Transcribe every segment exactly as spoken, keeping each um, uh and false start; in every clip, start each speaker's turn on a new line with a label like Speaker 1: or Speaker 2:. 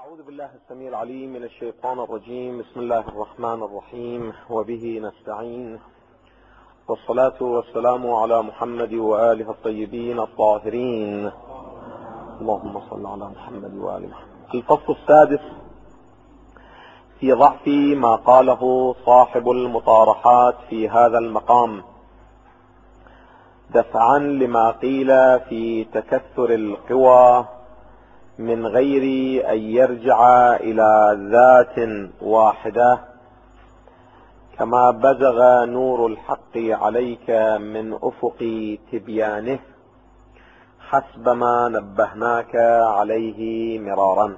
Speaker 1: أعوذ بالله السميع العليم من الشيطان الرجيم. بسم الله الرحمن الرحيم، وبه نستعين، والصلاة والسلام على محمد وآله الطيبين الطاهرين. اللهم صل على محمد وآل محمد. الفصل السادس في ضعف ما قاله صاحب المطارحات في هذا المقام، دفعا لما قيل في تكثر القوى من غير أن يرجع إلى ذات واحدة، كما بزغ نور الحق عليك من أفق تبيانه، حسب ما نبهناك عليه مرارا.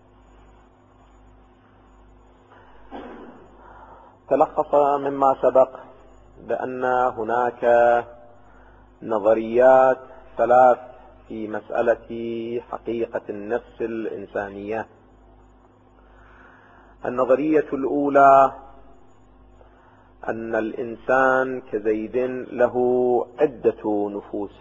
Speaker 1: تلخص مما سبق بأن هناك نظريات ثلاث في مسألة حقيقة النفس الإنسانية. النظرية الأولى أن الإنسان كزيد له عدة نفوس.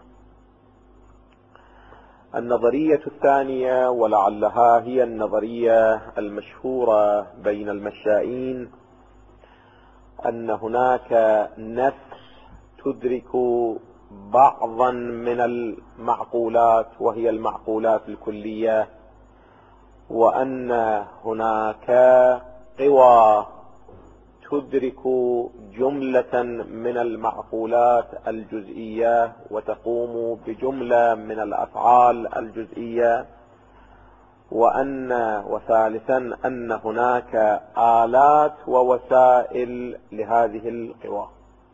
Speaker 1: النظرية الثانية، ولعلها هي النظرية المشهورة بين المشائين، أن هناك نفس تدرك بعضا من المعقولات وهي المعقولات الكلية، وأن هناك قوى تدرك جملة من المعقولات الجزئية وتقوم بجملة من الأفعال الجزئية، وأن وثالثا أن هناك آلات ووسائل لهذه القوى.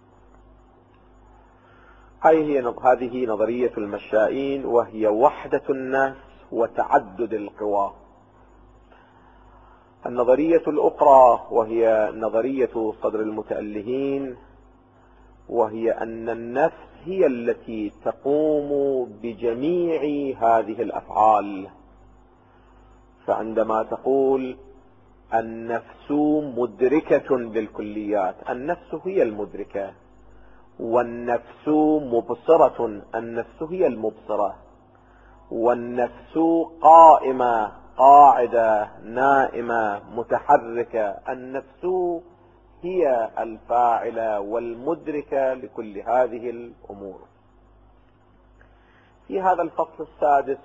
Speaker 1: هذه نظرية المشائين، وهي وحدة النفس وتعدد القوى. النظرية الأخرى وهي نظرية صدر المتألهين، وهي أن النفس هي التي تقوم بجميع هذه الأفعال. فعندما تقول النفس مدركة بالكليات، النفس هي المدركة، والنفس مبصرة، النفس هي المبصرة، والنفس قائمة قاعدة نائمة متحركة، النفس هي الفاعلة والمدركة لكل هذه الأمور. في هذا الفصل السادس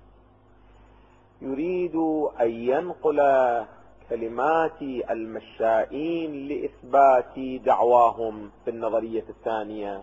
Speaker 1: يريد أن ينقل كلمات المشائين لإثبات دعواهم في النظرية الثانية،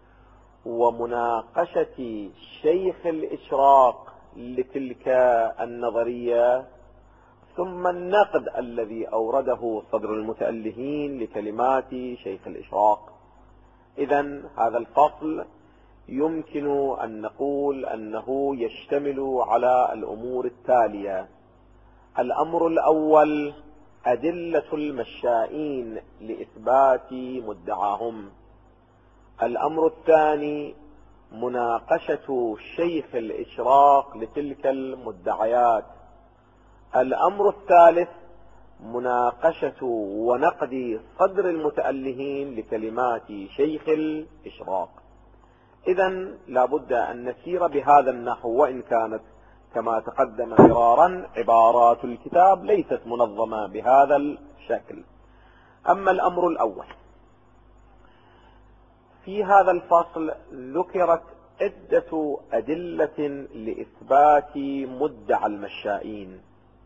Speaker 1: ومناقشة شيخ الإشراق لتلك النظرية، ثم النقد الذي أورده صدر المتألهين لكلمات شيخ الإشراق. إذن هذا الفصل يمكن أن نقول أنه يشتمل على الأمور التالية. الأمر الأول أدلة المشائين لإثبات مدعاهم. الأمر الثاني مناقشة شيخ الإشراق لتلك المدعيات. الأمر الثالث مناقشة ونقد صدر المتألهين لكلمات شيخ الإشراق. إذن لابد أن نسير بهذا النحو، وإن كانت كما تقدم مرارا عبارات الكتاب ليست منظمة بهذا الشكل. أما الأمر الأول، في هذا الفصل ذكرت عدة أدلة لإثبات مدعى المشائين.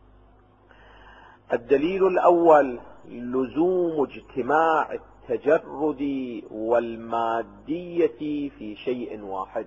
Speaker 1: الدليل الأول لزوم اجتماع التجرد والمادية في شيء واحد.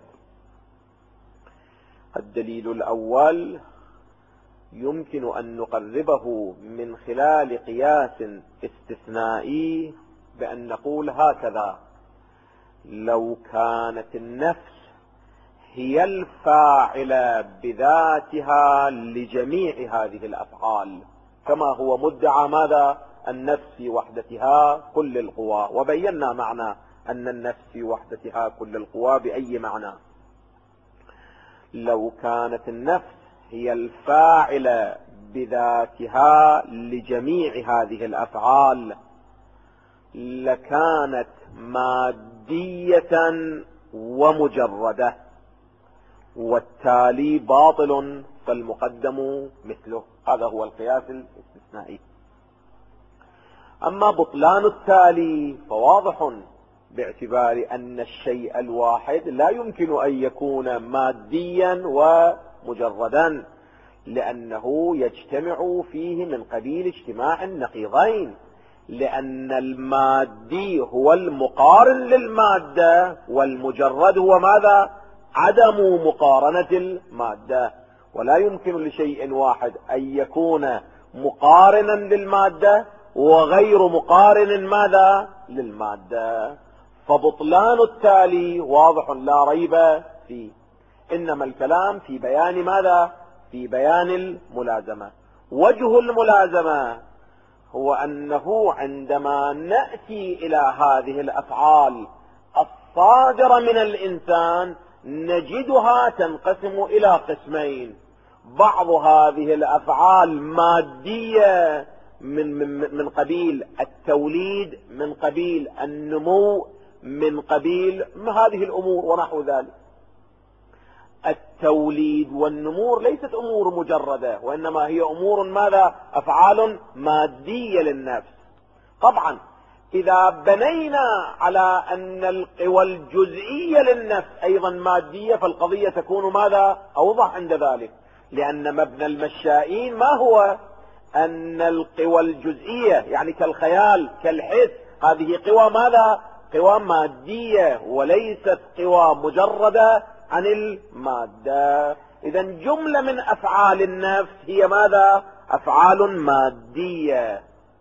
Speaker 1: الدليل الأول يمكن أن نقربه من خلال قياس استثنائي، بأن نقول هكذا: لو كانت النفس هي الفاعلة بذاتها لجميع هذه الأفعال، كما هو مدعى ماذا؟ النفس في وحدتها كل القوى، وبينا معنى أن النفس في وحدتها كل القوى بأي معنى. لو كانت النفس هي الفاعلة بذاتها لجميع هذه الأفعال لكانت مادية ومجردة، والتالي باطل فالمقدم مثله. هذا هو القياس الاستثنائي. أما بطلان التالي فواضح، باعتبار أن الشيء الواحد لا يمكن أن يكون ماديا ومجردا، لأنه يجتمع فيه من قبيل اجتماع النقيضين، لأن المادي هو المقارن للمادة، والمجرد هو ماذا؟ عدم مقارنة المادة. ولا يمكن لشيء واحد أن يكون مقارنا للمادة وغير مقارن ماذا؟ للمادة. فبطلان التالي واضح لا ريب فيه، إنما الكلام في بيان ماذا؟ في بيان الملازمة. وجه الملازمة هو أنه عندما نأتي إلى هذه الأفعال الصادرة من الإنسان نجدها تنقسم إلى قسمين: بعض هذه الأفعال مادية من, من, من قبيل التوليد، من قبيل النمو، من قبيل هذه الأمور ونحو ذلك. التوليد والنمور ليست أمور مجردة، وإنما هي أمور ماذا؟ أفعال مادية للنفس. طبعا إذا بنينا على أن القوى الجزئية للنفس أيضا مادية فالقضية تكون ماذا؟ أوضح عند ذلك، لأن مبنى المشائين ما هو؟ أن القوى الجزئية يعني كالخيال كالحس هذه قوى ماذا؟ قوى مادية وليست قوى مجردة عن المادة. إذا جملة من أفعال النفس هي ماذا؟ أفعال مادية.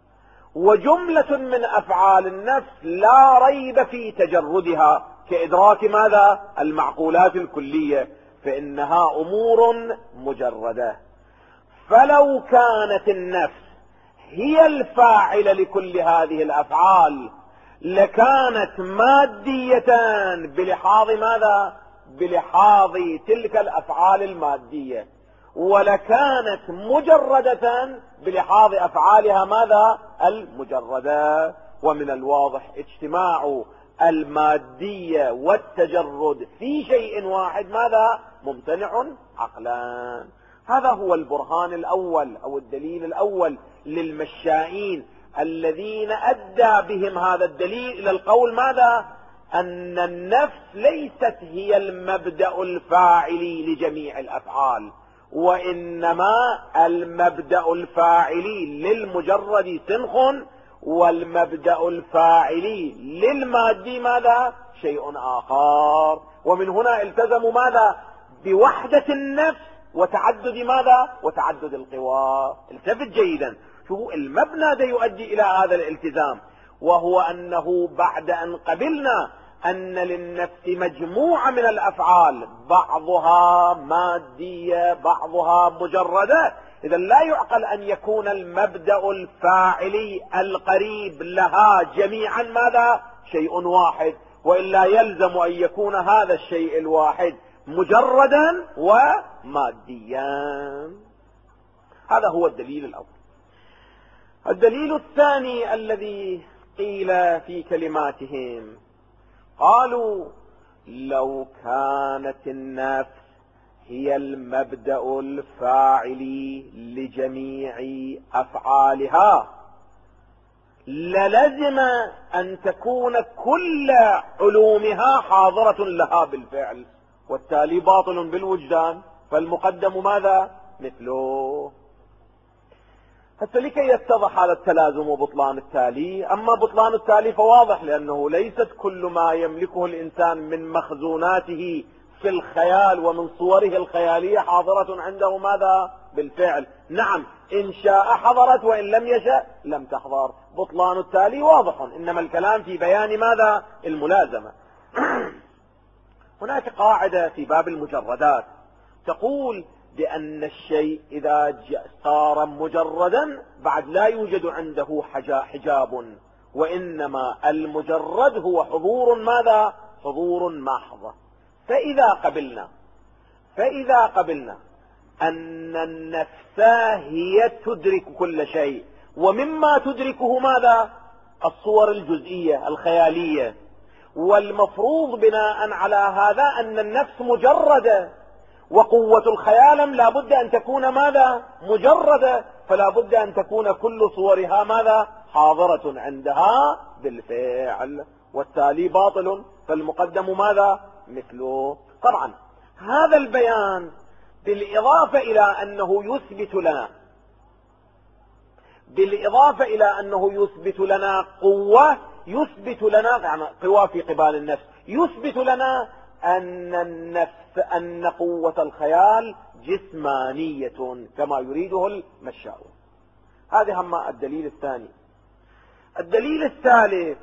Speaker 1: وجملة من أفعال النفس لا ريب في تجردها كإدراك ماذا؟ المعقولات الكلية، فإنها أمور مجردة. فلو كانت النفس هي الفاعلة لكل هذه الأفعال لكانت مادية بلحاظ ماذا؟ بلحاظ تلك الأفعال المادية، ولكانت مجردة بلحاظ أفعالها ماذا؟ المجردة. ومن الواضح اجتماع المادية والتجرد في شيء واحد ماذا؟ ممتنع عقلا. هذا هو البرهان الأول أو الدليل الأول للمشائين الذين أدى بهم هذا الدليل إلى القول ماذا؟ أن النفس ليست هي المبدأ الفاعلي لجميع الأفعال، وإنما المبدأ الفاعلي للمجرد سنخ، والمبدأ الفاعلي للمادي ماذا؟ شيء آخر. ومن هنا التزموا ماذا؟ بوحدة النفس وتعدد ماذا؟ وتعدد القوى. التفت جيدا، شوفوا المبنى ده يؤدي إلى هذا الالتزام، وهو أنه بعد أن قبلنا أن للنفس مجموعة من الأفعال بعضها مادية بعضها مجردة، إذا لا يعقل أن يكون المبدأ الفاعلي القريب لها جميعا ماذا؟ شيء واحد، وإلا يلزم أن يكون هذا الشيء الواحد مجردا وماديا. هذا هو الدليل الأول. الدليل الثاني الذي قيل في كلماتهم، قالوا لو كانت النفس هي المبدأ الفاعلي لجميع أفعالها للزم أن تكون كل علومها حاضرة لها بالفعل، والتالي باطل بالوجدان، فالمقدم ماذا؟ مثله. حتى لكي يتضح هذا التلازم وبطلان التالي. أما بطلان التالي فواضح، لأنه ليست كل ما يملكه الإنسان من مخزوناته في الخيال ومن صوره الخيالية حاضرة عنده ماذا؟ بالفعل. نعم، إن شاء حضرت وإن لم يشأ لم تحضر. بطلان التالي واضح، إنما الكلام في بيان ماذا؟ الملازمة. هناك قاعدة في باب المجردات تقول بأن الشيء إذا صار مجردا بعد لا يوجد عنده حجاب، وإنما المجرد هو حضور ماذا؟ حضور محض. فإذا قبلنا فإذا قبلنا أن النفس هي تدرك كل شيء، ومما تدركه ماذا؟ الصور الجزئية الخيالية، والمفروض بناء على هذا أن النفس مجردة، وقوة الخيال لا بد أن تكون ماذا؟ مجردة، فلا بد أن تكون كل صورها ماذا؟ حاضرة عندها بالفعل، والتالي باطل، فالمقدم ماذا؟ مثله. طبعا هذا البيان بالإضافة إلى أنه يثبت لنا بالإضافة إلى أنه يثبت لنا قوة، يثبت لنا يعني قوة في قبال النفس، يثبت لنا أن النفس أن قوة الخيال جسمانية كما يريده المشاؤون. هذا هم الدليل الثاني. الدليل الثالث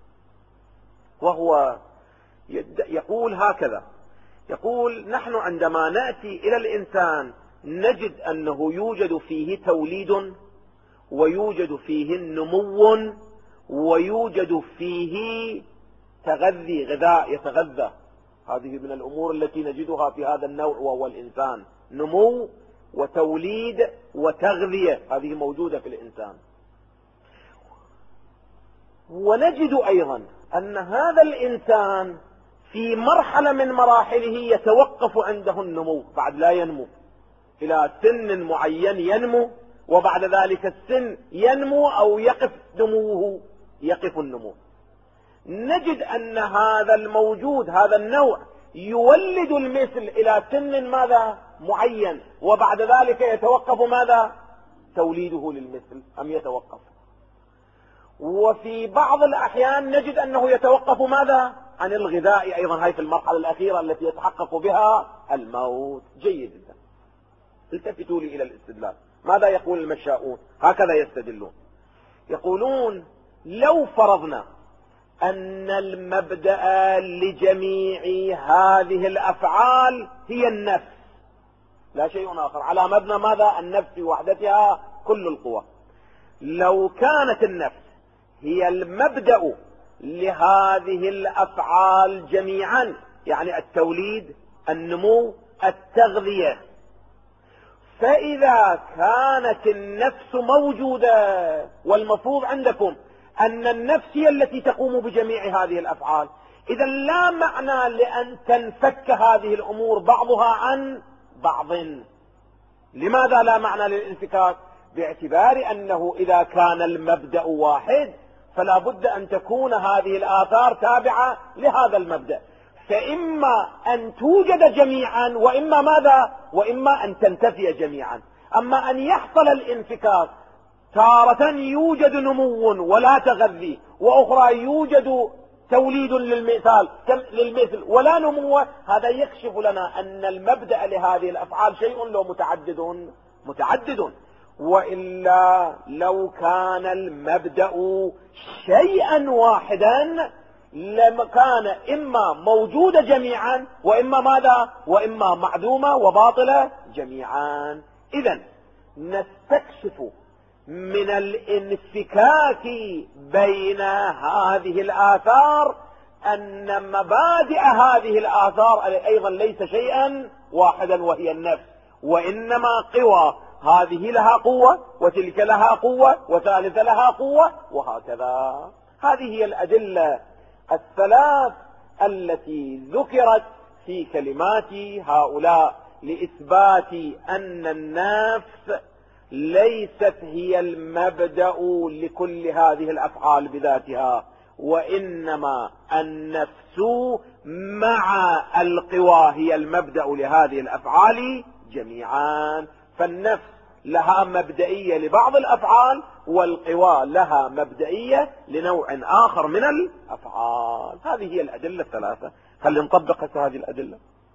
Speaker 1: وهو يقول هكذا، يقول نحن عندما نأتي إلى الإنسان نجد أنه يوجد فيه توليد، ويوجد فيه النمو، ويوجد فيه تغذي، غذاء يتغذى. هذه من الأمور التي نجدها في هذا النوع وهو الإنسان، نمو وتوليد وتغذية، هذه موجودة في الإنسان. ونجد أيضا أن هذا الإنسان في مرحلة من مراحله يتوقف عنده النمو، بعد لا ينمو إلى سن معين ينمو، وبعد ذلك السن ينمو أو يقف نموه، يقف النمو. نجد أن هذا الموجود، هذا النوع يولد المثل إلى سن ماذا؟ معين، وبعد ذلك يتوقف ماذا؟ توليده للمثل أم يتوقف. وفي بعض الأحيان نجد أنه يتوقف ماذا؟ عن الغذاء أيضا، هاي في المرحلة الأخيرة التي يتحقق بها الموت. جيد جدا. التفتوا لي إلى الاستدلال. ماذا يقول المشاؤون؟ هكذا يستدلون، يقولون لو فرضنا أن المبدأ لجميع هذه الأفعال هي النفس، لا شيء آخر، على مبنى ماذا؟ النفس وحدتها كل القوى. لو كانت النفس هي المبدأ لهذه الأفعال جميعا، يعني التوليد، النمو، التغذية، فإذا كانت النفس موجودة، والمفروض عندكم أن النفس هي التي تقوم بجميع هذه الأفعال، إذا لا معنى لأن تنفك هذه الأمور بعضها عن بعض. لماذا لا معنى للانفكاك؟ باعتبار أنه إذا كان المبدأ واحد فلا بد أن تكون هذه الآثار تابعة لهذا المبدأ، فإما أن توجد جميعا وإما ماذا؟ وإما أن تنتفي جميعا. أما أن يحصل الانفكاك، تارة يوجد نمو ولا تغذي، وأخرى يوجد توليد للمثال للمثل ولا نمو، هذا يكشف لنا أن المبدأ لهذه الأفعال شيء لو متعدد متعدد. وإلا لو كان المبدأ شيئا واحدا لكان إما موجودة جميعا وإما ماذا؟ وإما معدومة وباطلة جميعا. إذن نستكشف من الانفكاك بين هذه الآثار أن مبادئ هذه الآثار أيضا ليس شيئا واحدا وهي النفس، وإنما قوى، هذه لها قوة وتلك لها قوة وثالثة لها قوة وهكذا. هذه هي الأدلة الثلاث التي ذكرت في كلمات هؤلاء لإثبات أن النفس ليست هي المبدأ لكل هذه الأفعال بذاتها، وإنما النفس مع القوى هي المبدأ لهذه الأفعال جميعا. فالنفس لها مبدئية لبعض الأفعال، والقوى لها مبدئية لنوع آخر من الأفعال. هذه هي الأدلة الثلاثة. هل نطبق هذه الأدلة؟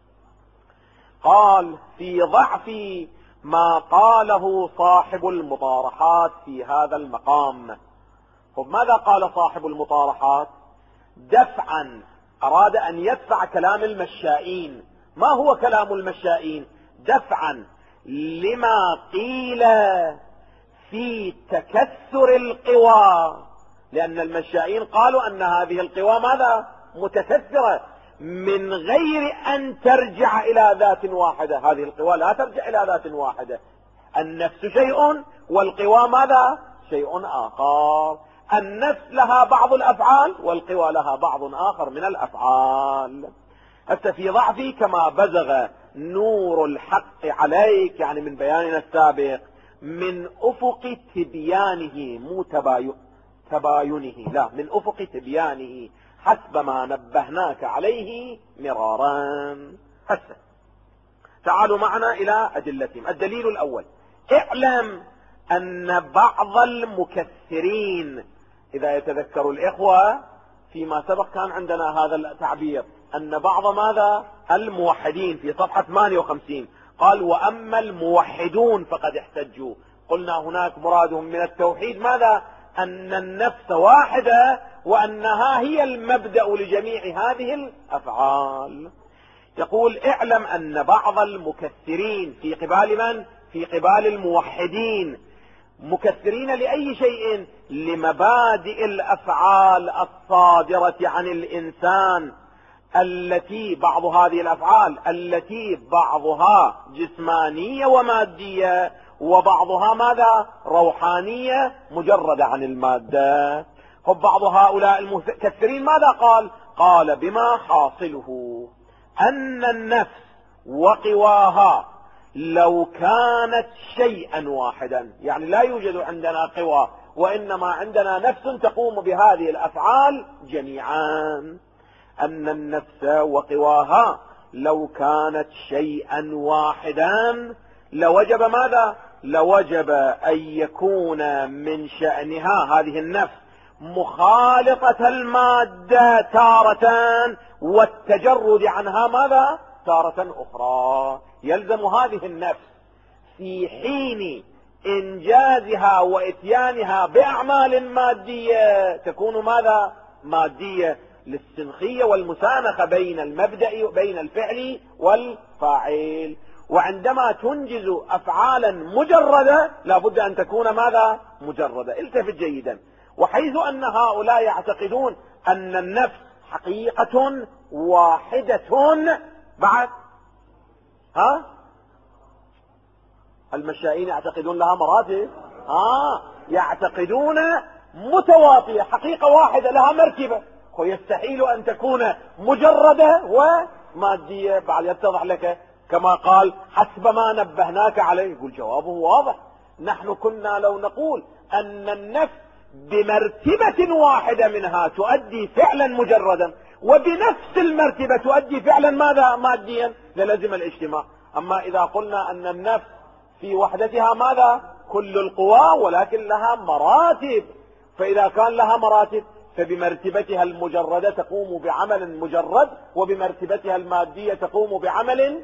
Speaker 1: قال في ضعف ما قاله صاحب المطارحات في هذا المقام. ماذا قال صاحب المطارحات؟ دفعا، أراد أن يدفع كلام المشائين. ما هو كلام المشائين؟ دفعا لما قيل في تكثر القوى، لأن المشائين قالوا أن هذه القوى ماذا؟ متكثرة من غير أن ترجع إلى ذات واحدة. هذه القوى لا ترجع إلى ذات واحدة، النفس شيء والقوى ماذا؟ شيء آخر. النفس لها بعض الأفعال والقوى لها بعض آخر من الأفعال. حتى في ضعفي كما بزغ نور الحق عليك، يعني من بياننا السابق، من أفق تبيانه، مو تباينه، لا، من أفق تبيانه حسب ما نبهناك عليه مرارا. هسه تعالوا معنا إلى أدلتهم. الدليل الأول: اعلم أن بعض المكثرين، إذا يتذكر الإخوة فيما سبق كان عندنا هذا التعبير، أن بعض ماذا؟ الموحدين، في صفحة ثمانية وخمسين قال: وأما الموحدون فقد احتجوا. قلنا هناك مرادهم من التوحيد ماذا؟ أن النفس واحدة وأنها هي المبدأ لجميع هذه الأفعال. يقول: اعلم أن بعض المكثرين في قبال من؟ في قبال الموحدين. مكثرين لأي شيء؟ لمبادئ الأفعال الصادرة عن الإنسان، التي بعض هذه الأفعال التي بعضها جسمانية ومادية، وبعضها ماذا؟ روحانية مجردة عن المادة. فبعض هؤلاء المكثرين ماذا قال؟ قال: بما حاصله أن النفس وقواها لو كانت شيئا واحدا، يعني لا يوجد عندنا قوى، وإنما عندنا نفس تقوم بهذه الأفعال جميعا. أن النفس وقواها لو كانت شيئا واحدا لوجب ماذا؟ لوجب أن يكون من شأنها هذه النفس مخالطة المادة تارة، والتجرد عنها ماذا؟ تارة أخرى. يلزم هذه النفس في حين إنجازها وإتيانها بأعمال مادية تكون ماذا؟ مادية، للسنخية والمسانخة بين المبدأ وبين الفعل والفاعل. وعندما تنجز أفعالا مجردة لابد أن تكون ماذا؟ مجردة. التفت جيدا. وحيث أن هؤلاء يعتقدون أن النفس حقيقة واحدة، بعد ها المشائين يعتقدون لها مراتب، ها يعتقدون متواطية، حقيقة واحدة لها مرتبة، ويستحيل أن تكون مجردة ومادية. بعد يتضح لك كما قال: حسب ما نبهناك عليه. يقول جوابه واضح: نحن كنا لو نقول أن النفس بمرتبة واحدة منها تؤدي فعلا مجردا، وبنفس المرتبة تؤدي فعلا ماذا؟ ماديا، للزم الاجتماع. أما إذا قلنا أن النفس في وحدتها ماذا؟ كل القوى، ولكن لها مراتب، فإذا كان لها مراتب فبمرتبتها المجردة تقوم بعمل مجرد، وبمرتبتها المادية تقوم بعمل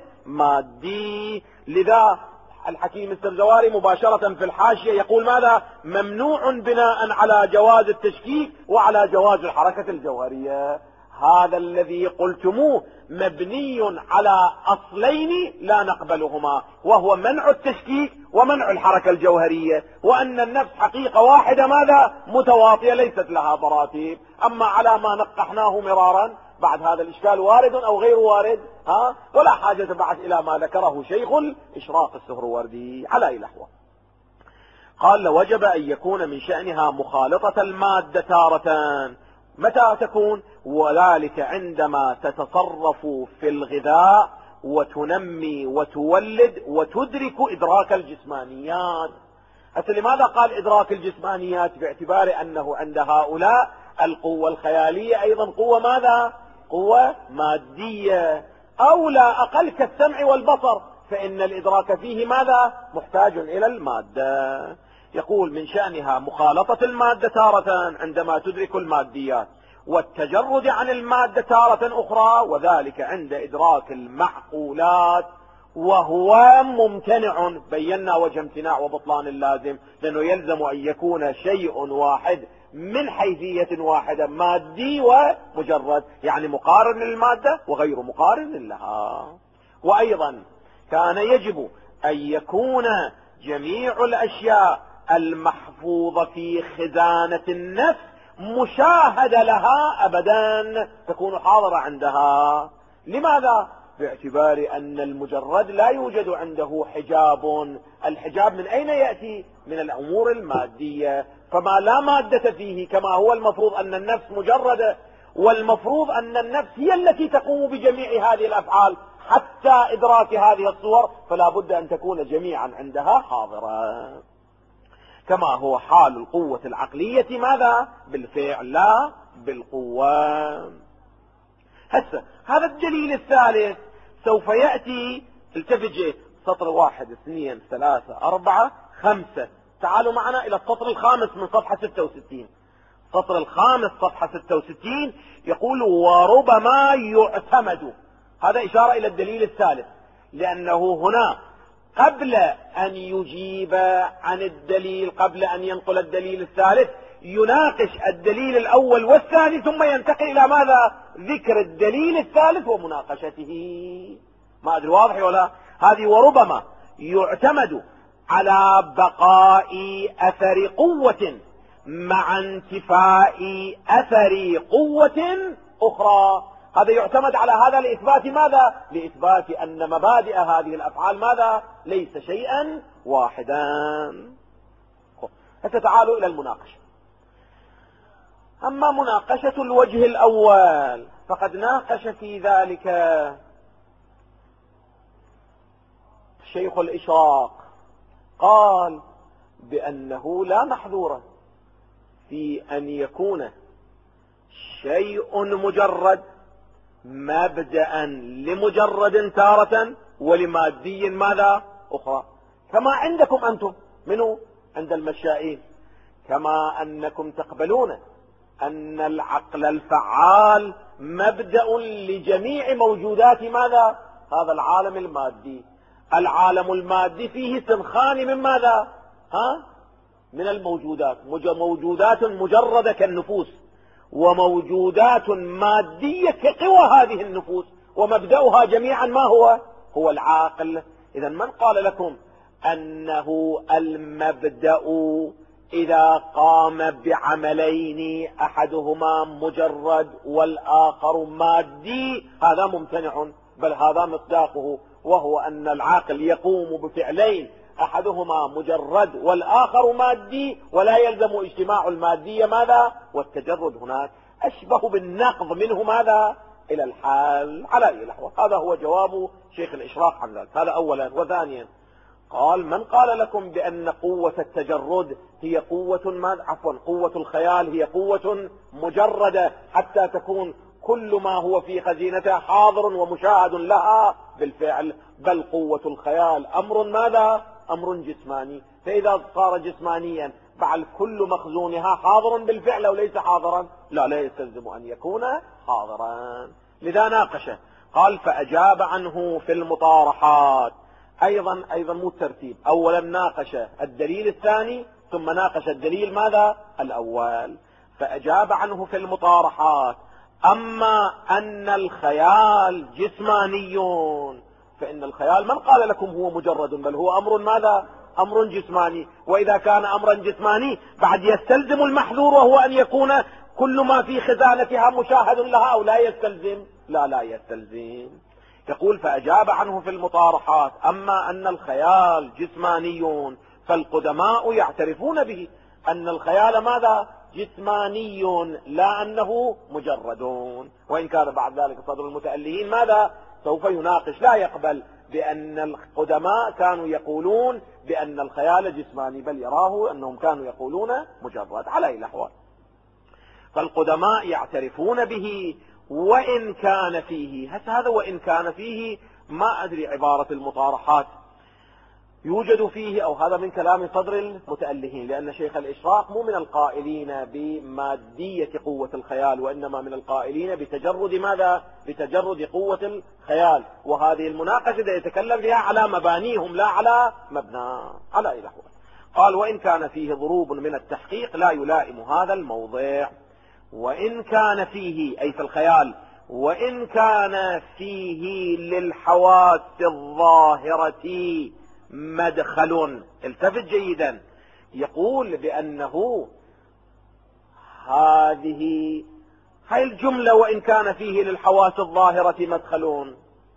Speaker 1: مادي. لذا الحكيم السرجواري مباشرة في الحاشية يقول ماذا؟ ممنوع بناء على جواز التشكيك وعلى جواز الحركة الجوهرية. هذا الذي قلتموه مبني على أصلين لا نقبلهما، وهو منع التشكيك ومنع الحركة الجوهرية، وأن النفس حقيقة واحدة ماذا؟ متواطية ليست لها مراتب. أما على ما نقحناه مرارا بعد هذا الإشكال وارد أو غير وارد، ها؟ ولا حاجة بعد إلى ما ذكره شيخ الإشراق السهروردي على أي لحوة. قال: لوجب أن يكون من شأنها مخالطة المادة تارة. متى تكون؟ وذلك عندما تتصرف في الغذاء وتنمي وتولد وتدرك إدراك الجسمانيات. حتى لماذا قال إدراك الجسمانيات؟ باعتبار أنه عند هؤلاء القوة الخيالية أيضا قوة ماذا؟ قوة مادية، أو لا أقل كالسمع والبصر، فإن الإدراك فيه ماذا؟ محتاج إلى المادة. يقول: من شأنها مخالطة المادة تارة عندما تدرك الماديات، والتجرد عن المادة تارة أخرى، وذلك عند إدراك المعقولات، وهو ممتنع. بينا وجه امتناع وبطلان اللازم، لأنه يلزم أن يكون شيء واحد من حيثية واحدة، مادي ومجرد، يعني مقارن للمادة وغير مقارن لها. وأيضا كان يجب أن يكون جميع الأشياء المحفوظة في خزانة النفس مشاهدة لها أبدا، تكون حاضرة عندها. لماذا؟ باعتبار أن المجرد لا يوجد عنده حجاب. الحجاب من أين يأتي؟ من الأمور المادية، فما لا مادة فيه، كما هو المفروض أن النفس مجردة، والمفروض أن النفس هي التي تقوم بجميع هذه الأفعال حتى إدراك هذه الصور فلا بد أن تكون جميعا عندها حاضرة، كما هو حال القوة العقلية ماذا؟ بالفعل لا بالقوة. هسه هذا الدليل الثالث سوف يأتي، التفت سطر واحد اثنين ثلاثة أربعة خمسة، تعالوا معنا إلى السطر الخامس من صفحة ستة وستين. السطر الخامس صفحة ستة وستين يقول وربما يعتمد، هذا إشارة إلى الدليل الثالث، لأنه هنا قبل أن يجيب عن الدليل، قبل أن ينقل الدليل الثالث يناقش الدليل الأول والثاني، ثم ينتقل إلى ماذا؟ ذكر الدليل الثالث ومناقشته. ما أدري واضح ولا؟ هذه وربما يعتمد على بقاء أثر قوة مع انتفاء أثر قوة أخرى. هذا يعتمد على هذا لإثبات ماذا؟ لإثبات أن مبادئ هذه الأفعال ماذا؟ ليس شيئا واحدا. فتعالوا إلى المناقشة. أما مناقشة الوجه الأول فقد ناقش في ذلك شيخ الإشراق، قال بأنه لا محذور في أن يكون شيء مجرد مبدأ لمجرد تارة ولمادي ماذا أخرى، كما عندكم أنتم منه عند المشائين، كما أنكم تقبلون أن العقل الفعال مبدأ لجميع موجودات ماذا؟ هذا العالم المادي. العالم المادي فيه سنخان من ماذا؟ ها؟ من الموجودات، موجودات مجردة كالنفوس، وموجودات مادية كقوى هذه النفوس، ومبدأها جميعا ما هو؟ هو العاقل. إذا من قال لكم أنه المبدأ إذا قام بعملين أحدهما مجرد والآخر مادي هذا ممتنع، بل هذا مصداقه، وهو أن العاقل يقوم بفعلين أحدهما مجرد والآخر مادي، ولا يلزم اجتماع المادية ماذا؟ والتجرد هناك أشبه بالنقض منه ماذا؟ إلى الحال على أي الأحوال. هذا هو جواب شيخ الإشراق عن ذلك. هذا أولا. وثانيا قال من قال لكم بأن قوة التجرد هي قوة ماذا؟ عفوا قوة الخيال هي قوة مجردة حتى تكون كل ما هو في خزينتها حاضر ومشاهد لها بالفعل، بل قوة الخيال أمر ماذا؟ أمر جسماني، فإذا صار جسمانيا بعد كل مخزونها حاضر بالفعل أو ليس حاضرا؟ لا، لا يستلزم أن يكون حاضرا. لذا ناقشه، قال فأجاب عنه في المطارحات. أيضا أيضا مو الترتيب، أولا ناقش الدليل الثاني ثم ناقش الدليل ماذا؟ الأول. فأجاب عنه في المطارحات أما أن الخيال جسماني فإن الخيال من قال لكم هو مجرد، بل هو أمر ماذا؟ أمر جسماني. وإذا كان أمرا جسماني بعد يستلزم المحذور وهو أن يكون كل ما في خزانتها مشاهد لها أو لا يستلزم؟ لا، لا يستلزم. يقول فأجاب عنه في المطارحات أما أن الخيال جسماني فالقدماء يعترفون به أن الخيال ماذا؟ جسماني لا أنه مجرد، وإن كان بعد ذلك صدر المتألهين ماذا؟ سوف يناقش، لا يقبل بأن القدماء كانوا يقولون بأن الخيال جسماني، بل يراه أنهم كانوا يقولون مجرد على أي الأحوال. فالقدماء يعترفون به وإن كان فيه، هذا وإن كان فيه ما أدري عبارة المطارحات يوجد فيه أو هذا من كلام صدر المتألهين، لأن شيخ الإشراق مو من القائلين بمادية قوة الخيال، وإنما من القائلين بتجرد ماذا؟ بتجرد قوة الخيال. وهذه المناقشة يتكلم فيها على مبانيهم لا على مبنى على أي الأحوال. قال وإن كان فيه ضروب من التحقيق لا يلائم هذا الموضع. وإن كان فيه أي في الخيال، وإن كان فيه للحواس الظاهرة مدخل، التفت جيدا، يقول بأنه هذه هاي الجملة وإن كان فيه للحواس الظاهرة مدخل،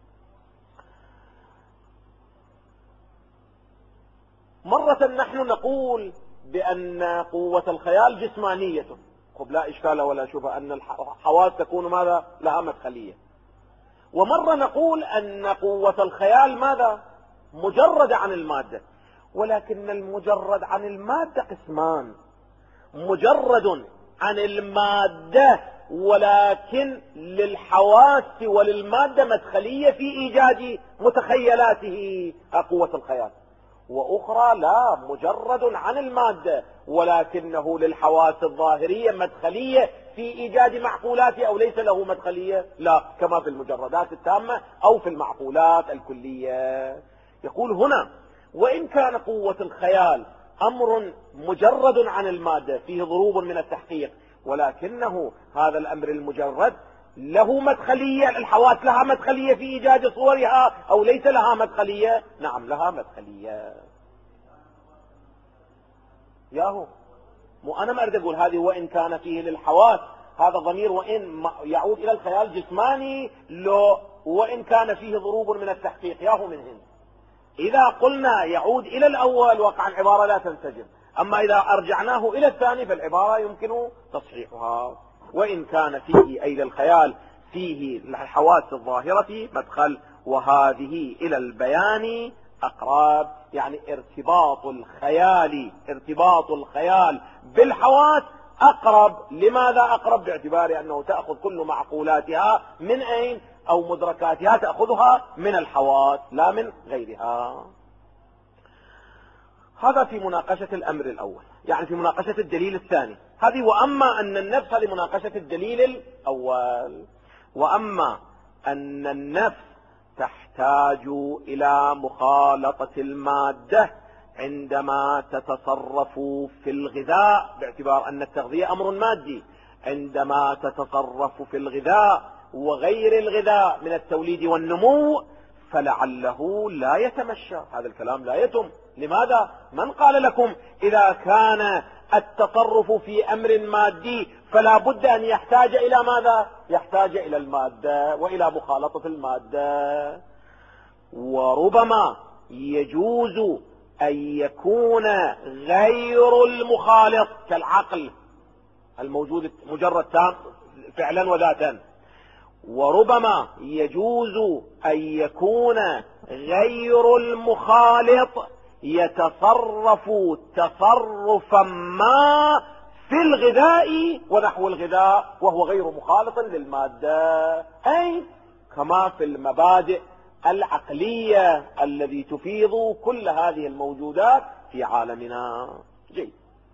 Speaker 1: مرة نحن نقول بأن قوة الخيال جسمانية، خب لا إشكال ولا شبهة أن الحواس تكون ماذا؟ لها مدخلية. ومرة نقول أن قوة الخيال ماذا؟ مجرد عن المادة، ولكن المجرد عن المادة قسمان: مجرد عن المادة ولكن للحواس وللمادة مدخلية في إيجاد متخيلاته قوة الخيال، وأخرى لا، مجرد عن المادة ولكنه للحواس الظاهرية مدخلية في إيجاد معقولاته، أو ليس له مدخلية، لا، كما في المجردات التامة أو في المعقولات الكلية. يقول هنا: وإن كان قوة الخيال أمر مجرد عن المادة فيه ضروب من التحقيق، ولكنه هذا الأمر المجرد له مدخلية، الحواس لها مدخلية في إيجاد صورها أو ليس لها مدخلية؟ نعم لها مدخلية. ياهو مو أنا ما أريد أقول هذه وإن كان فيه للحواس، هذا ضمير وإن يعود إلى الخيال جسماني، لو وإن كان فيه ضروب من التحقيق، ياهو من هنا. إذا قلنا يعود إلى الأول وقع العبارة لا تنسجم، أما إذا أرجعناه إلى الثاني فالعبارة يمكن تصحيحها. وإن كان فيه أي للخيال فيه الحواس الظاهرة مدخل، وهذه إلى البيان أقرب، يعني ارتباط الخيال ارتباط الخيال بالحواس أقرب. لماذا أقرب؟ باعتبار أنه تأخذ كل معقولاتها من أين؟ أو مدركاتها تأخذها من الحواس لا من غيرها. هذا في مناقشة الأمر الأول، يعني في مناقشة الدليل الثاني هذه. وأما أن النفس لمناقشة الدليل الأول. وأما أن النفس تحتاج إلى مخالطة المادة عندما تتصرف في الغذاء، باعتبار أن التغذية أمر مادي، عندما تتصرف في الغذاء وغير الغذاء من التوليد والنمو، فلعله لا يتمشى. هذا الكلام لا يتم. لماذا؟ من قال لكم إذا كان التصرف في أمر مادي فلا بد أن يحتاج إلى ماذا؟ يحتاج إلى المادة وإلى مخالطة المادة. وربما يجوز أن يكون غير المخالط كالعقل الموجود مجرد تام فعلا وذاتا، وربما يجوز أن يكون غير المخالط يتصرف تصرفا ما في الغذاء ونحو الغذاء وهو غير مخالط للمادة، أي كما في المبادئ العقلية الذي تفيض كل هذه الموجودات في عالمنا. جيد.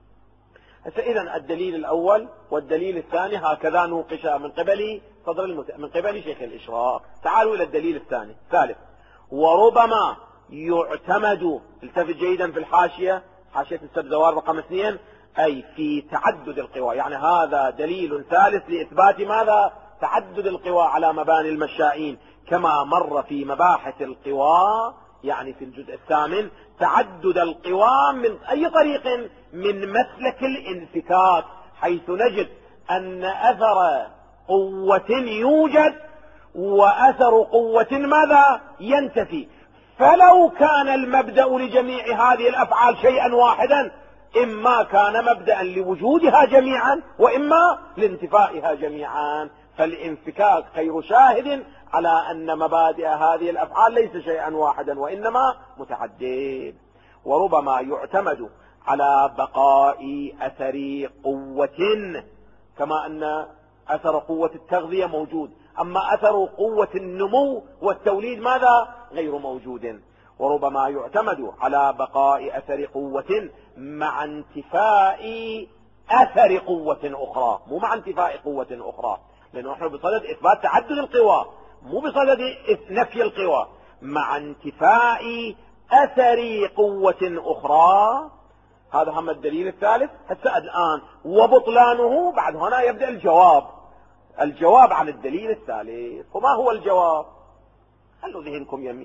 Speaker 1: إذن الدليل الأول والدليل الثاني هكذا نوقشا من قبل صدر المت... من قبل شيخ الإشراق. تعالوا إلى الدليل الثاني. ثالث: وربما يعتمد، التفت جيدا في الحاشية، حاشية السبزوار رقم اثنين، أي في تعدد القوى، يعني هذا دليل ثالث لإثبات ماذا؟ تعدد القوى على مباني المشائين، كما مر في مباحث القوى يعني في الجزء الثامن تعدد القوى من أي طريق؟ من مسلك الانفكاك، حيث نجد أن أثر قوة يوجد وأثر قوة ماذا؟ ينتفي. فلو كان المبدأ لجميع هذه الأفعال شيئا واحدا، إما كان مبدأ لوجودها جميعا وإما لانتفائها جميعا، فالانفكاك خير شاهد على أن مبادئ هذه الأفعال ليس شيئا واحدا وإنما متعدد. وربما يعتمد على بقاء أثر قوة، كما أن أثر قوة التغذية موجود، أما أثر قوة النمو والتوليد ماذا؟ غير موجود. وربما يعتمد على بقاء أثر قوة مع انتفاء أثر قوة أخرى، مو مع انتفاء قوة أخرى، لأنه نحن بصدد إثبات تعدد القوى مو بصدد نفي القوى، مع انتفاء أثر قوة أخرى. هذا هم الدليل الثالث. هسه الآن وبطلانه بعد هنا يبدأ الجواب الجواب عن الدليل الثالث. وما هو الجواب؟ خلوا ذهنكم يمين.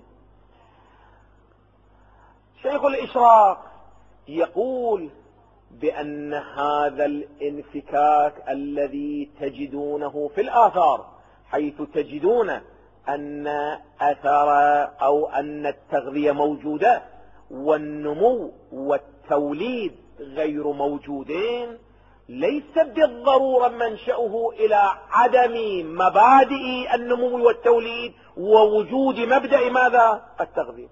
Speaker 1: شيخ الإشراق يقول بأن هذا الانفكاك الذي تجدونه في الآثار، حيث تجدون أن أثر أو أن التغذية موجودة والنمو والتوليد غير موجودين، ليس بالضرورة منشأه إلى عدم مبادئ النمو والتوليد ووجود مبدأ ماذا؟ التغذية،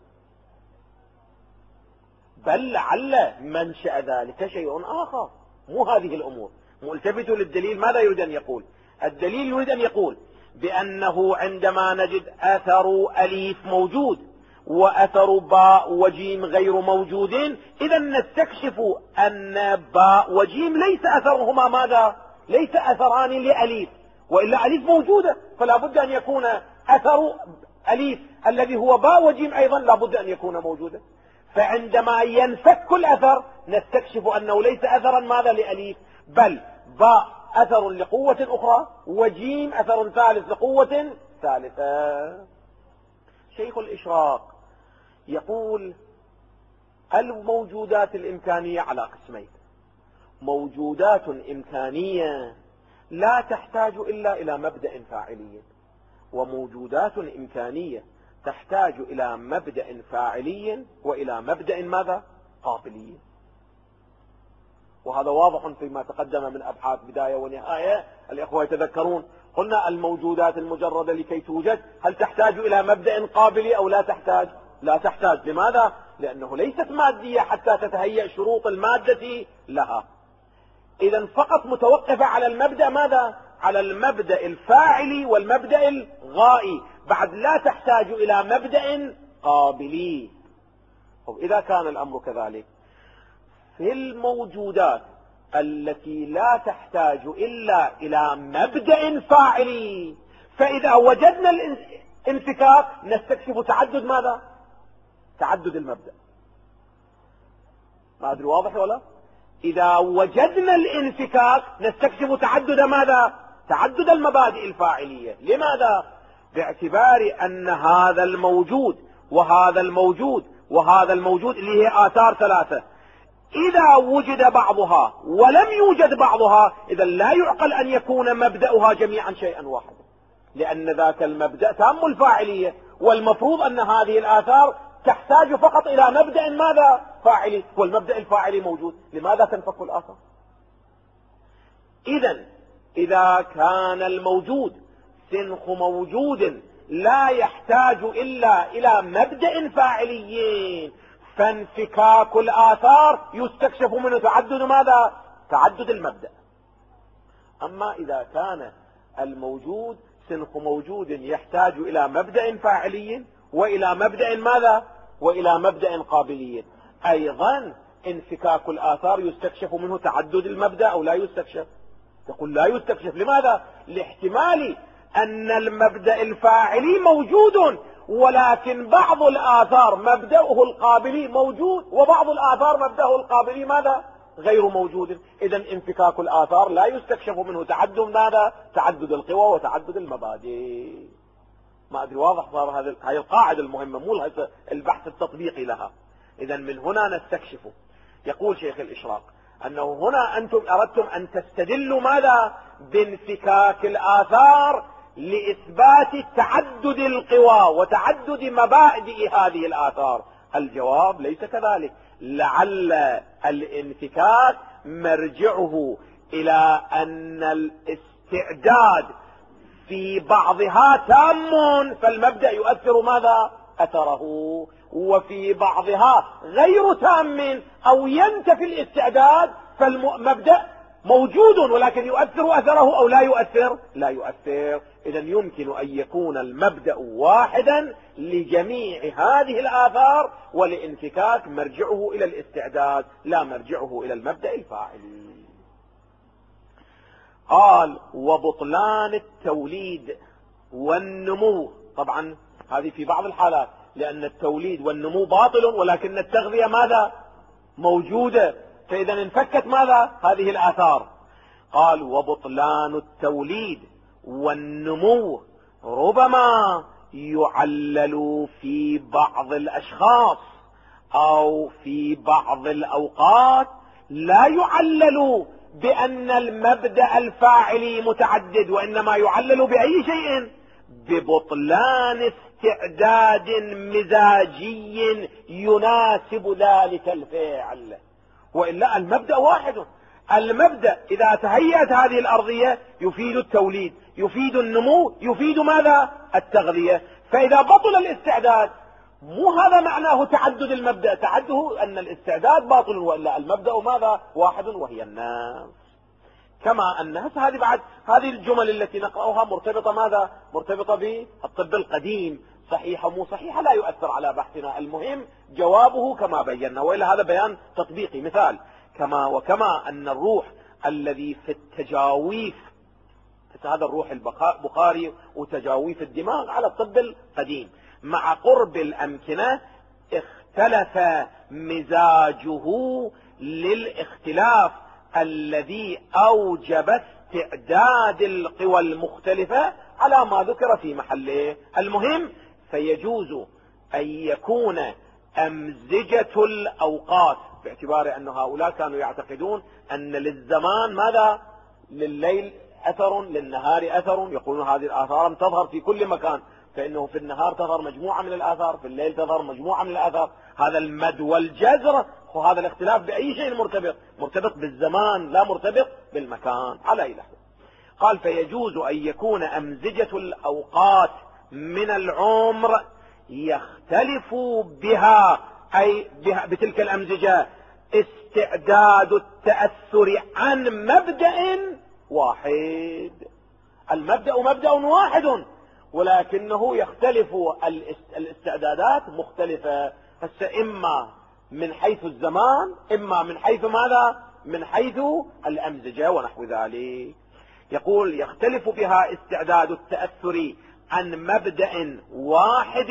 Speaker 1: بل لعل منشأ ذلك شيء آخر، مو هذه الأمور. ملتفتوا للدليل، ماذا يريد أن يقول؟ الدليل يريد أن يقول بأنه عندما نجد أثر أليف موجود وأثر باء وجيم غير موجود، إذا نستكشف أن باء وجيم ليس أثرهما ماذا؟ ليس أثران لأليف، وإلا أليف موجودة، فلا بد أن يكون أثر أليف الذي هو باء وجيم أيضا لا بد أن يكون موجودا. فعندما ينفك الأثر نستكشف أنه ليس أثرا ماذا؟ لأليف، بل باء أثر لقوة أخرى وجيم أثر ثالث لقوة ثالثة. شيخ الإشراق يقول الموجودات الإمكانية على قسمين: موجودات إمكانية لا تحتاج إلا إلى مبدأ فاعلي، وموجودات إمكانية تحتاج إلى مبدأ فاعلي وإلى مبدأ ماذا؟ قابلي. وهذا واضح فيما تقدم من أبحاث بداية ونهاية. الإخوة يتذكرون قلنا الموجودات المجردة لكي توجد هل تحتاج إلى مبدأ قابلي أو لا تحتاج؟ لا تحتاج. لماذا؟ لأنه ليست مادية حتى تتهيأ شروط المادة لها. إذن فقط متوقفة على المبدأ ماذا؟ على المبدأ الفاعلي والمبدأ الغائي، بعد لا تحتاج إلى مبدأ قابلي. إذا كان الأمر كذلك في الموجودات التي لا تحتاج إلا إلى مبدأ فاعلي، فإذا وجدنا الانفكاك نستكشف تعدد ماذا؟ تعدد المبدأ. ما أدري واضح ولا؟ إذا وجدنا الانفكاك نستكشف تعدد ماذا؟ تعدد المبادئ الفاعلية. لماذا؟ باعتبار أن هذا الموجود وهذا الموجود وهذا الموجود اللي هي آثار ثلاثة، إذا وجد بعضها ولم يوجد بعضها إذا لا يعقل أن يكون مبدأها جميعا شيئا واحدا، لأن ذاك المبدأ تام الفاعلية، والمفروض أن هذه الآثار تحتاج فقط إلى مبدأ ماذا؟ فاعلي، والمبدأ الفاعلي موجود. لماذا تنفك الآثار؟ إذن إذا كان الموجود سنخ موجود لا يحتاج إلا إلى مبدأ فاعلي، فانفكاك الآثار يستكشف منه تعدد ماذا؟ تعدد المبدأ. أما إذا كان الموجود سنخ موجود يحتاج إلى مبدأ فاعلي وإلى مبدأ ماذا؟ وإلى مبدأ قابلي، أيضا انفكاك الآثار يستكشف منه تعدد المبدأ أو لا يستكشف؟ تقول لا يستكشف. لماذا؟ لاحتمال أن المبدأ الفاعلي موجود ولكن بعض الآثار مبدأه القابلي موجود وبعض الآثار مبدأه القابلي ماذا؟ غير موجود. إذن انفكاك الآثار لا يستكشف منه تعدد ماذا؟ تعدد القوى وتعدد المبادئ. ما أدري واضح صار هذه هذه القاعدة المهمة، مو البحث التطبيقي لها. إذن من هنا نستكشف. يقول شيخ الإشراق أنه هنا أنتم أردتم أن تستدلوا ماذا؟ بانفكاك الآثار لإثبات تعدد القوى وتعدد مبادئ هذه الآثار. الجواب ليس كذلك، لعل الانفكاك مرجعه إلى أن الاستعداد في بعضها تام فالمبدأ يؤثر ماذا؟ أثره، وفي بعضها غير تام أو ينتفي الاستعداد فالمبدأ موجود ولكن يؤثر أثره أو لا يؤثر؟ لا يؤثر. إذن يمكن أن يكون المبدأ واحدا لجميع هذه الآثار والانفكاك مرجعه إلى الاستعداد لا مرجعه إلى المبدأ الفاعلي. قال وبطلان التوليد والنمو. طبعا هذه في بعض الحالات، لأن التوليد والنمو باطل ولكن التغذية ماذا؟ موجودة، فإذا انفكت ماذا؟ هذه الآثار. قال وبطلان التوليد والنمو ربما يعلل في بعض الأشخاص أو في بعض الأوقات لا يعلل بأن المبدأ الفاعلي متعدد، وإنما يعلل بأي شيء؟ ببطلان استعداد مزاجي يناسب ذلك الفعل. وإلا المبدأ واحد، المبدأ إذا تهيأت هذه الأرضية يفيد التوليد، يفيد النمو، يفيد ماذا؟ التغذية. فإذا بطل الاستعداد مو هذا معناه تعدد المبدأ، تعدده أن الاستعداد باطل، وإلا المبدأ ماذا؟ واحد وهي النفس. كما أن هذه بعد هذه الجمل التي نقرأها مرتبطة ماذا؟ مرتبطة بالطب القديم، صحيحة مو صحيحة لا يؤثر على بحثنا، المهم جوابه كما بينا، وإلا هذا بيان تطبيقي. مثال: كما وكما أن الروح الذي في التجاويف، هذا الروح البخاري وتجاويف الدماغ على الطب القديم، مع قرب الأمكنة اختلف مزاجه للاختلاف الذي أوجب استعداد القوى المختلفة على ما ذكر في محله. المهم فيجوز أن يكون أمزجة الأوقات، باعتبار أن هؤلاء كانوا يعتقدون أن للزمان ماذا؟ لليل أثر، للنهار أثر، يقولون هذه الآثار تظهر في كل مكان، فإنه في النهار تظهر مجموعة من الآثار، في الليل تظهر مجموعة من الآثار. هذا المد والجزر، وهذا الاختلاف بأي شيء مرتبط؟ مرتبط بالزمان لا مرتبط بالمكان. على أي لحظة قال: فيجوز أن يكون أمزجة الأوقات من العمر يختلف بها، أي بها بتلك الأمزجة، استعداد التأثر عن مبدأ واحد. المبدأ مبدأ واحد، ولكنه يختلف الاستعدادات مختلفة، هسه إما من حيث الزمان، إما من حيث ماذا؟ من حيث الأمزجة ونحو ذلك. يقول: يختلف بها استعداد التأثر عن مبدأ واحد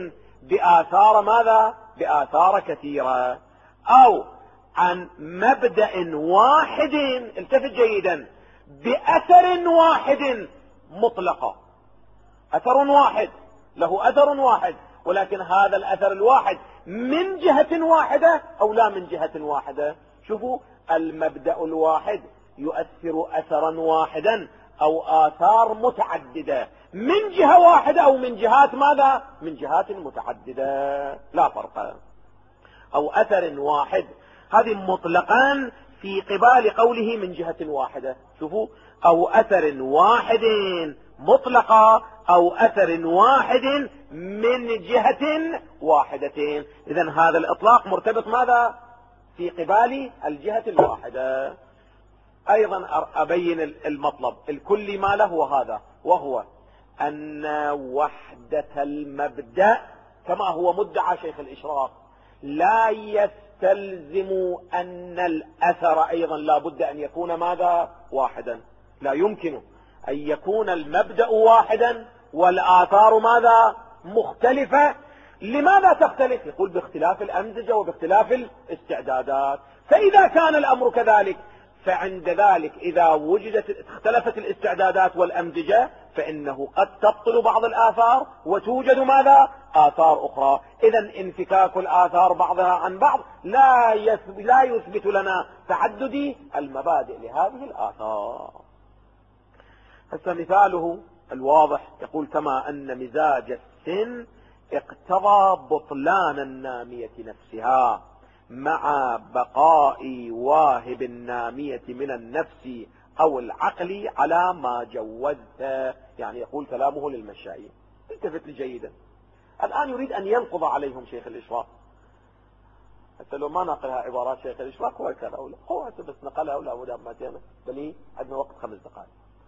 Speaker 1: بآثار ماذا؟ بآثار كثيرة، أو عن مبدأ واحد، التفت جيدا، بأثر واحد مطلقا. أثر واحد، له أثر واحد، ولكن هذا الأثر الواحد من جهة واحدة أو لا من جهة واحدة. شوفوا، المبدأ الواحد يؤثر أثرا واحدا أو آثار متعددة من جهة واحدة أو من جهات ماذا؟ من جهات متعددة، لا فرق. أو أثر واحد، هذه مطلقا في قبال قوله من جهة واحدة. شوفوا، أو أثر واحد مطلقا أو أثر واحد من جهة واحدة. إذن هذا الإطلاق مرتبط ماذا؟ في قبال الجهة الواحدة. أيضا أبين المطلب الكلي ما له وهذا، وهو أن وحدة المبدأ كما هو مدعى شيخ الإشراق لا يستلزم أن الأثر أيضا لا بد أن يكون ماذا؟ واحدا. لا يمكن أن يكون المبدأ واحدا والآثار ماذا؟ مختلفة. لماذا تختلف؟ يقول: باختلاف الأمزجة وباختلاف الاستعدادات. فإذا كان الأمر كذلك، فعند ذلك إذا وجدت اختلفت الاستعدادات والأمزجة فإنه قد تبطل بعض الآثار وتوجد ماذا؟ آثار أخرى. إذن انفكاك الآثار بعضها عن بعض لا يثبت, لا يثبت لنا تعدد المبادئ لهذه الآثار. هسه مثاله الواضح يقول: كما أن مزاج السن اقتضى بطلان النامية نفسها مع بقاء واهب النامية من النفس أو العقل على ما جوزت. يعني يقول كلامه للمشايخ. التفت لي جيدا، الآن يريد أن ينقض عليهم شيخ الإشراق. حتى لو ما نقلها عبارات شيخ الإشراق هو كذا أو لا، هو بس نقلها ولا مدام ما تينا، بل عندنا وقت خمس دقائق.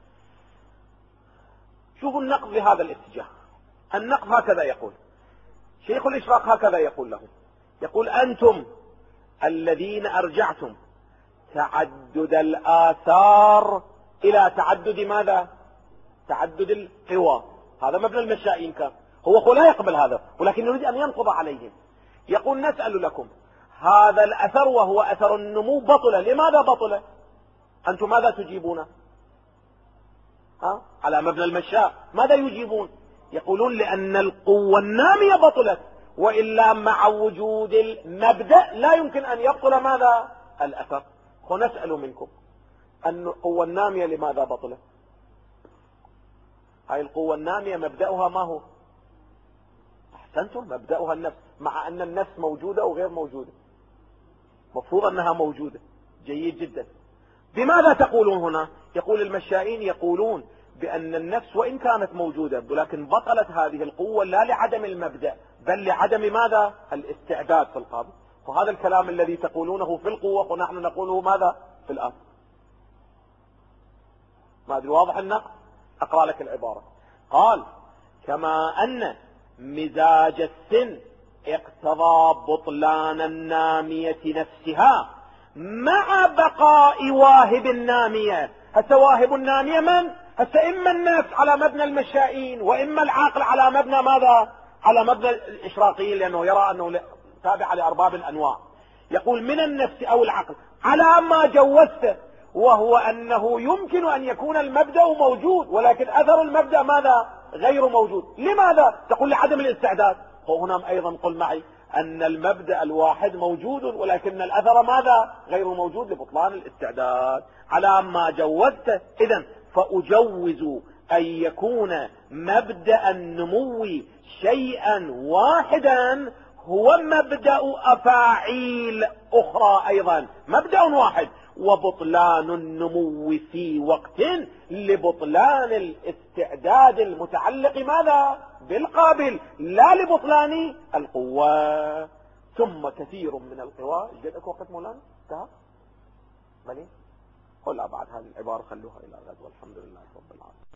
Speaker 1: شوفوا النقد بهذا الاتجاه. النقد هكذا يقول شيخ الإشراق، هكذا يقول لهم، يقول: أنتم الذين أرجعتم تعدد الآثار إلى تعدد ماذا؟ تعدد القوى. هذا مبنى المشائين كان، هو لا يقبل هذا، ولكن يريد أن ينقض عليهم. يقول: نسأل لكم هذا الأثر وهو أثر النمو بطل، لماذا بطل؟ أنتم ماذا تجيبون؟ ها؟ على مبنى المشاء ماذا يجيبون؟ يقولون: لأن القوة النامية بطلت، وإلا مع وجود المبدأ لا يمكن أن يبطل ماذا؟ الأثر. ونسأل منكم أن القوة النامية لماذا بطلت؟ هاي القوة النامية مبدأها ما هو؟ أحسنتم، مبدأها النفس، مع أن النفس موجودة وغير موجودة، مفروض أنها موجودة، جيد جدا. بماذا تقولون هنا؟ يقول المشائين يقولون بأن النفس وإن كانت موجودة ولكن بطلت هذه القوة لا لعدم المبدأ بل لعدم ماذا؟ الاستعداد في القابل. وهذا الكلام الذي تقولونه في القوة ونحن نقوله ماذا؟ في الأمر. ما أدري واضح النقل؟ أقرأ لك العبارة. قال: كما أن مزاج السن اقتضى بطلان النامية نفسها مع بقاء واهب النامية. هسه واهب النامية من؟ هسه إما النفس على مبنى المشائين وإما العقل على مبنى ماذا؟ على مبنى الإشراقيين، لأنه يرى أنه تابع لأرباب الأنواع. يقول من النفس أو العقل على ما جوزته، وهو أنه يمكن أن يكون المبدأ موجود ولكن أثر المبدأ ماذا؟ غير موجود. لماذا؟ تقول لعدم الاستعداد. وهنا أيضا قل معي أن المبدأ الواحد موجود ولكن الأثر ماذا؟ غير موجود لبطلان الاستعداد على ما جوزته. إذن فأجوز أن يكون مبدأ النمو شيئا واحدا هو مبدأ أفاعيل أخرى أيضا، مبدأ واحد، وبطلان النمو في وقت لبطلان الاستعداد المتعلق ماذا؟ بالقابل، لا لبطلان القوة. ثم كثير من القوى. جدك وقت مولانا انتهى ملي؟ قل بعد هذه العبارة خلوها إلى غد، والحمد لله رب العالمين.